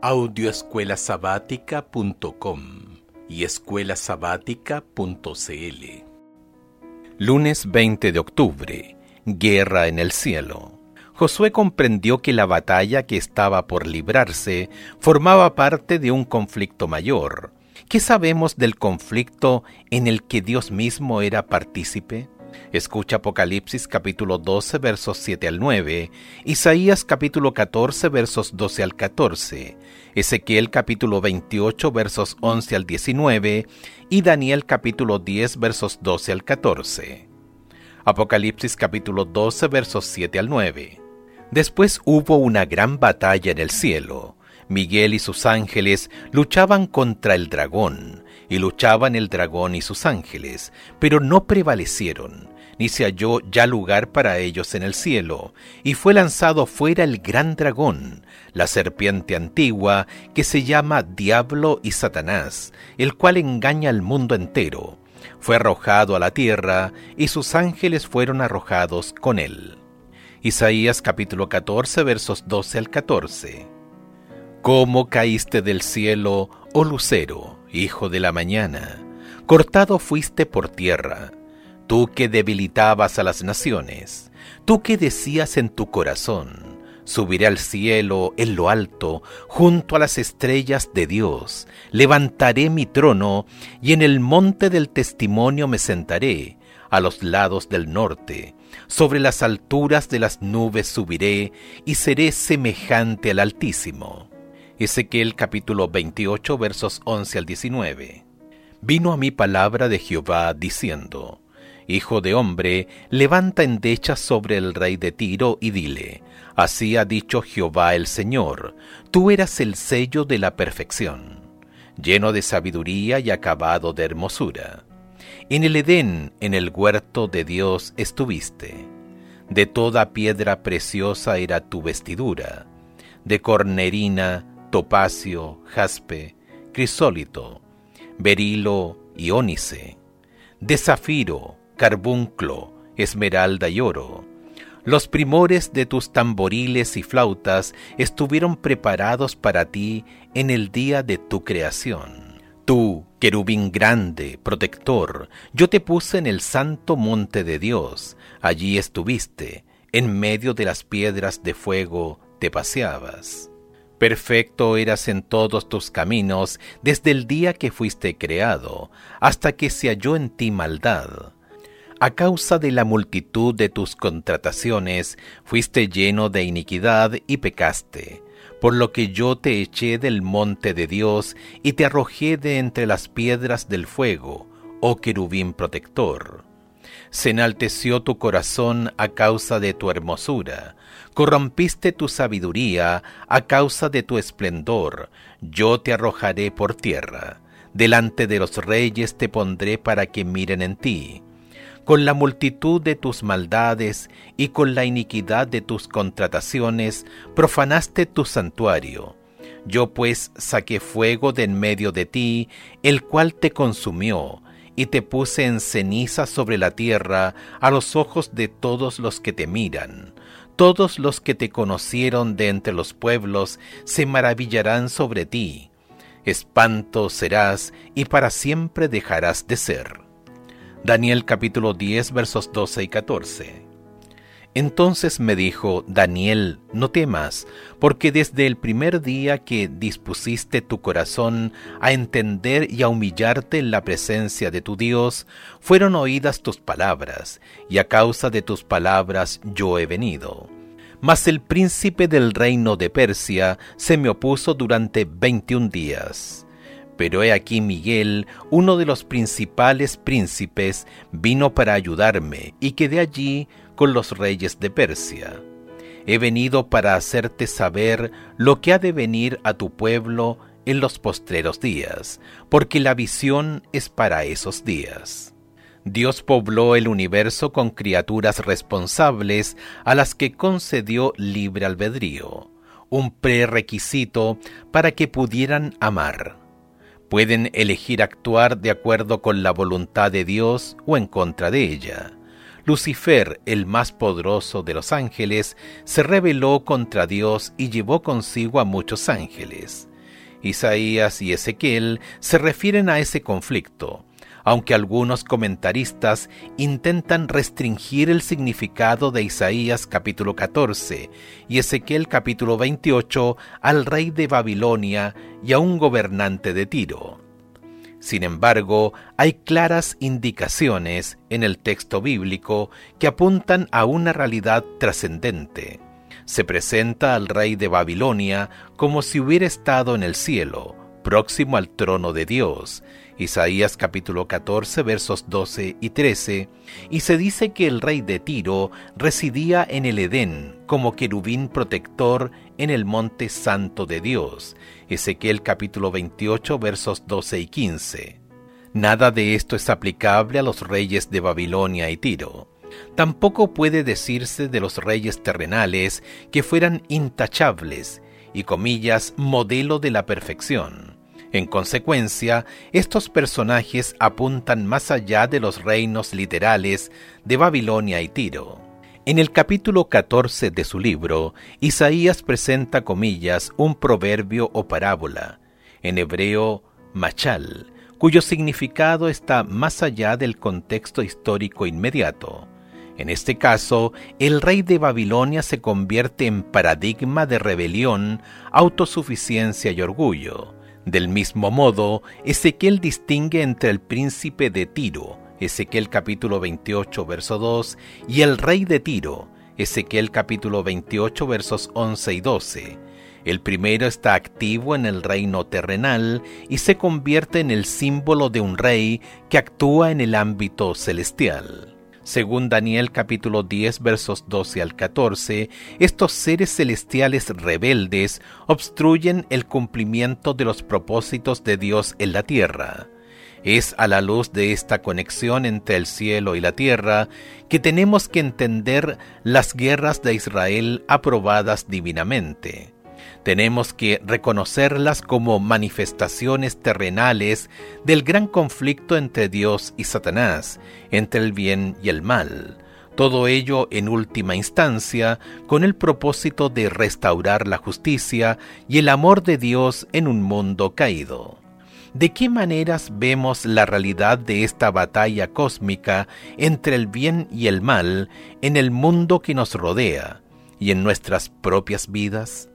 Audioescuelasabática.com y escuelasabática.cl. Lunes 20 de octubre. Guerra en el cielo. Josué comprendió que la batalla que estaba por librarse formaba parte de un conflicto mayor. ¿Qué sabemos del conflicto en el que Dios mismo era partícipe? Escucha Apocalipsis capítulo 12 versos 7 al 9, Isaías capítulo 14 versos 12 al 14, Ezequiel capítulo 28 versos 11 al 19 y Daniel capítulo 10 versos 12 al 14. Apocalipsis capítulo 12 versos 7 al 9. Después hubo una gran batalla en el cielo. Miguel y sus ángeles luchaban contra el dragón, y luchaban el dragón y sus ángeles, pero no prevalecieron, ni se halló ya lugar para ellos en el cielo, y fue lanzado fuera el gran dragón, la serpiente antigua, que se llama Diablo y Satanás, el cual engaña al mundo entero. Fue arrojado a la tierra, y sus ángeles fueron arrojados con él. Isaías capítulo 14 versos 12 al 14. ¿Cómo caíste del cielo, oh lucero, hijo de la mañana? Cortado fuiste por tierra, tú que debilitabas a las naciones, tú que decías en tu corazón, subiré al cielo en lo alto, junto a las estrellas de Dios, levantaré mi trono, y en el monte del testimonio me sentaré, a los lados del norte, sobre las alturas de las nubes subiré, y seré semejante al Altísimo. Ezequiel capítulo 28 versos 11 al 19. Vino a mí palabra de Jehová diciendo: Hijo de hombre, levanta endechas sobre el rey de Tiro y dile: Así ha dicho Jehová el Señor, tú eras el sello de la perfección, lleno de sabiduría y acabado de hermosura. En el Edén, en el huerto de Dios estuviste. De toda piedra preciosa era tu vestidura, de cornerina, topacio, jaspe, crisólito, berilo y ónice, de zafiro, carbunclo, esmeralda y oro. Los primores de tus tamboriles y flautas estuvieron preparados para ti en el día de tu creación. Tú, querubín grande, protector, yo te puse en el santo monte de Dios. Allí estuviste, en medio de las piedras de fuego te paseabas. Perfecto eras en todos tus caminos desde el día que fuiste creado, hasta que se halló en ti maldad. A causa de la multitud de tus contrataciones, fuiste lleno de iniquidad y pecaste, por lo que yo te eché del monte de Dios y te arrojé de entre las piedras del fuego, oh querubín protector. Se enalteció tu corazón a causa de tu hermosura, corrompiste tu sabiduría a causa de tu esplendor. Yo te arrojaré por tierra, delante de los reyes te pondré para que miren en ti. Con la multitud de tus maldades y con la iniquidad de tus contrataciones profanaste tu santuario. Yo pues saqué fuego de en medio de ti, el cual te consumió, y te puse en ceniza sobre la tierra a los ojos de todos los que te miran. Todos los que te conocieron de entre los pueblos se maravillarán sobre ti. Espanto serás y para siempre dejarás de ser. Daniel capítulo 10 versos 12 y 14. Entonces me dijo: Daniel, no temas, porque desde el primer día que dispusiste tu corazón a entender y a humillarte en la presencia de tu Dios, fueron oídas tus palabras, y a causa de tus palabras yo he venido. Mas el príncipe del reino de Persia se me opuso durante 21 días. Pero he aquí Miguel, uno de los principales príncipes, vino para ayudarme, y quedé allí con los reyes de Persia. He venido para hacerte saber lo que ha de venir a tu pueblo en los postreros días, porque la visión es para esos días. Dios pobló el universo con criaturas responsables a las que concedió libre albedrío, un prerequisito para que pudieran amar. Pueden elegir actuar de acuerdo con la voluntad de Dios o en contra de ella. Lucifer, el más poderoso de los ángeles, se rebeló contra Dios y llevó consigo a muchos ángeles. Isaías y Ezequiel se refieren a ese conflicto, aunque algunos comentaristas intentan restringir el significado de Isaías capítulo 14 y Ezequiel capítulo 28 al rey de Babilonia y a un gobernante de Tiro. Sin embargo, hay claras indicaciones en el texto bíblico que apuntan a una realidad trascendente. Se presenta al rey de Babilonia como si hubiera estado en el cielo, próximo al trono de Dios, Isaías capítulo 14 versos 12 y 13, y se dice que el rey de Tiro residía en el Edén como querubín protector en el monte santo de Dios, Ezequiel capítulo 28 versos 12 y 15. Nada de esto es aplicable a los reyes de Babilonia y Tiro. Tampoco puede decirse de los reyes terrenales que fueran intachables y, comillas, modelo de la perfección. En consecuencia, estos personajes apuntan más allá de los reinos literales de Babilonia y Tiro. En el capítulo 14 de su libro, Isaías presenta, comillas, un proverbio o parábola, en hebreo machal, cuyo significado está más allá del contexto histórico inmediato. En este caso, el rey de Babilonia se convierte en paradigma de rebelión, autosuficiencia y orgullo. Del mismo modo, Ezequiel distingue entre el príncipe de Tiro, Ezequiel capítulo 28, verso 2, y el rey de Tiro, Ezequiel capítulo 28, versos 11 y 12. El primero está activo en el reino terrenal y se convierte en el símbolo de un rey que actúa en el ámbito celestial. Según Daniel capítulo 10 versos 12 al 14, estos seres celestiales rebeldes obstruyen el cumplimiento de los propósitos de Dios en la tierra. Es a la luz de esta conexión entre el cielo y la tierra que tenemos que entender las guerras de Israel aprobadas divinamente. Tenemos que reconocerlas como manifestaciones terrenales del gran conflicto entre Dios y Satanás, entre el bien y el mal. Todo ello, en última instancia, con el propósito de restaurar la justicia y el amor de Dios en un mundo caído. ¿De qué maneras vemos la realidad de esta batalla cósmica entre el bien y el mal en el mundo que nos rodea y en nuestras propias vidas?